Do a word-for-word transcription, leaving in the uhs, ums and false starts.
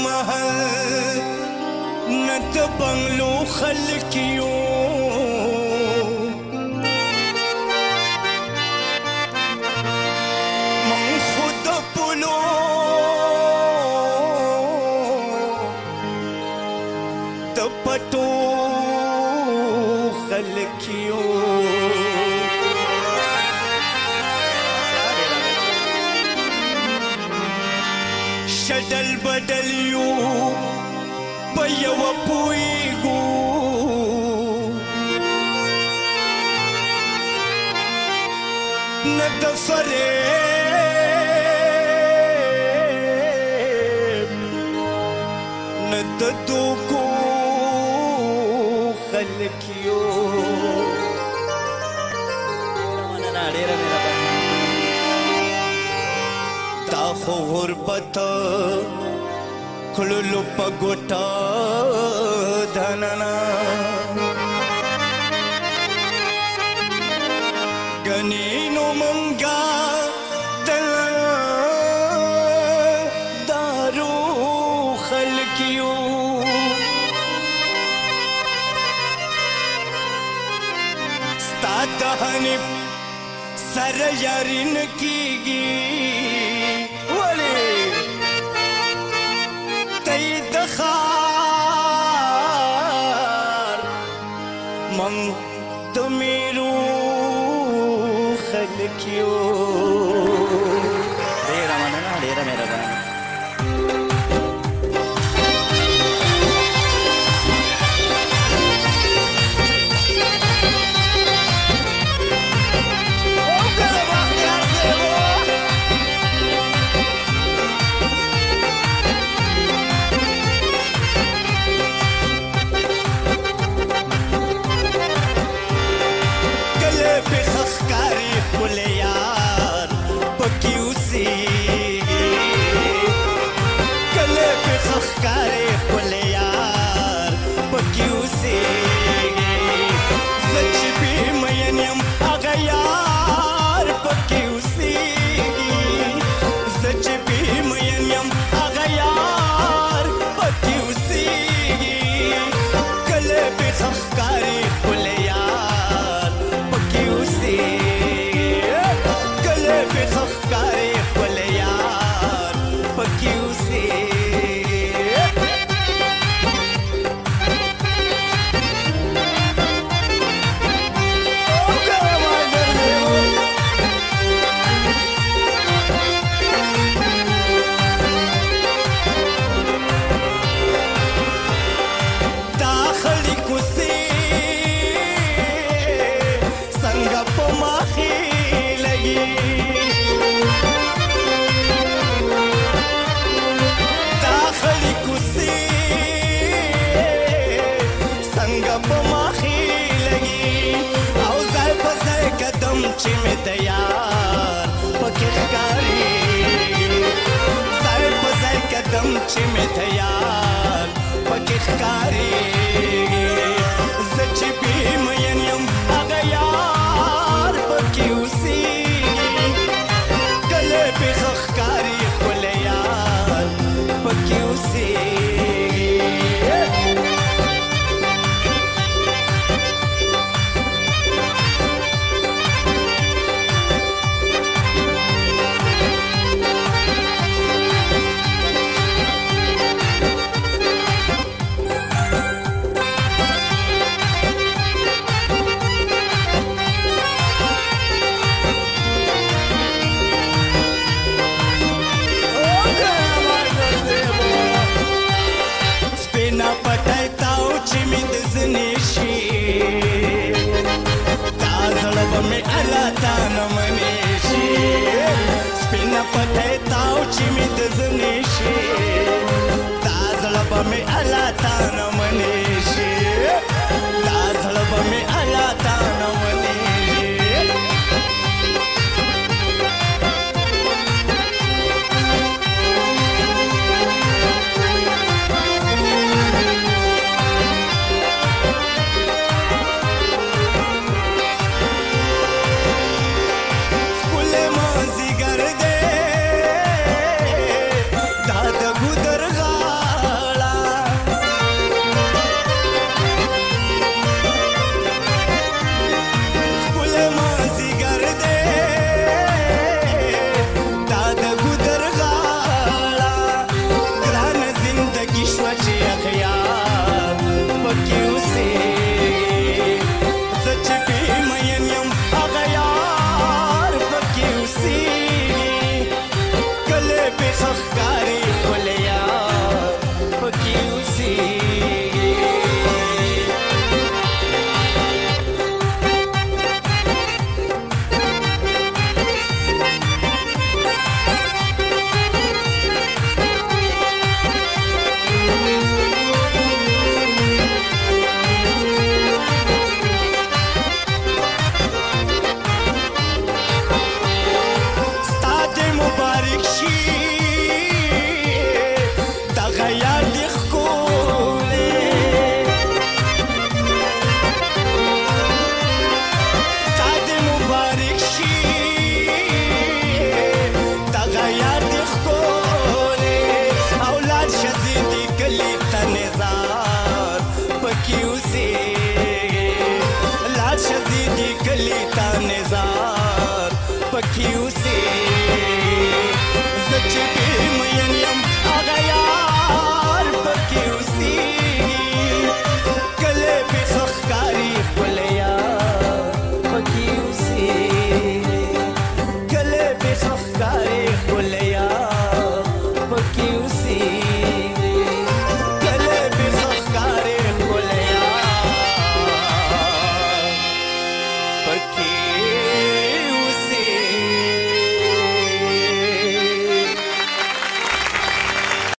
محل نه د بنګلو خلک یو من خو د پلو د پټو خلک یو شډل بدل یو په یوه پوهېږو نه د فریب نه د دوکو خلک یو دا خو غربت کړلو په ګوټه دننه ګنې نو مونږه دلدارو خلک یو ستا د حنیف سره یاري نه کېږي من د میرو خلک یو ډېره مننه ډېره مهرباني چې مې د یار پکې ښکارېږي ځای په ځای قدم چې مې د یار پکې ښکارېږي زه چې بې مین یم هغه یار پکې اوسېږي